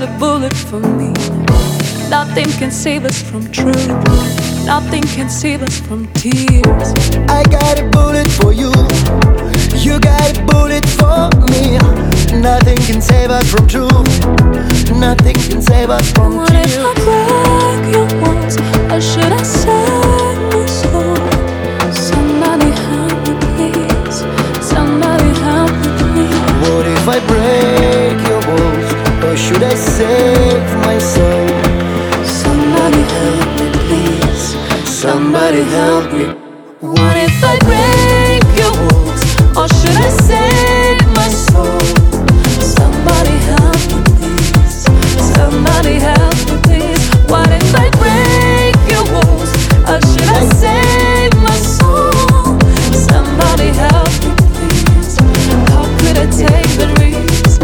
a bullet for me. Nothing can save us from truth. Nothing can save us from tears. I got a bullet for you. You got a bullet for me. Nothing can save us from truth. Nothing can save us from What tears. if I break your walls? Or should I save my soul? Somebody help me, please. Somebody help me, please. What if I break your walls? Or should I save my soul? Somebody help me, please. Somebody help me. What if I break your walls? Or should I save my soul? Somebody help me, please. Somebody help me, please. What if I break your walls? Or should I save my soul? Somebody help me, please. How could I take the risk?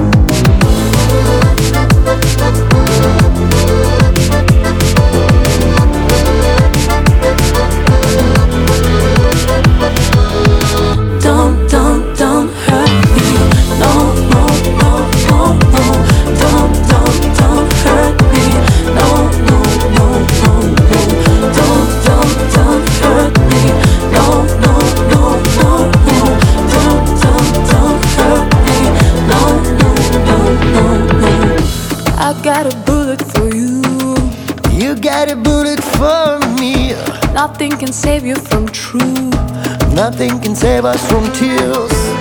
Don't hurt me. No, no, no, no, no. Don't hurt me. No, no, no, no, no. Don't hurt me. No, no, no, no, no. Don't hurt me. No, no, no, no, no. I got a bullet for you. You got a bullet for me. Nothing can save you from truth. Nothing can save us from tears.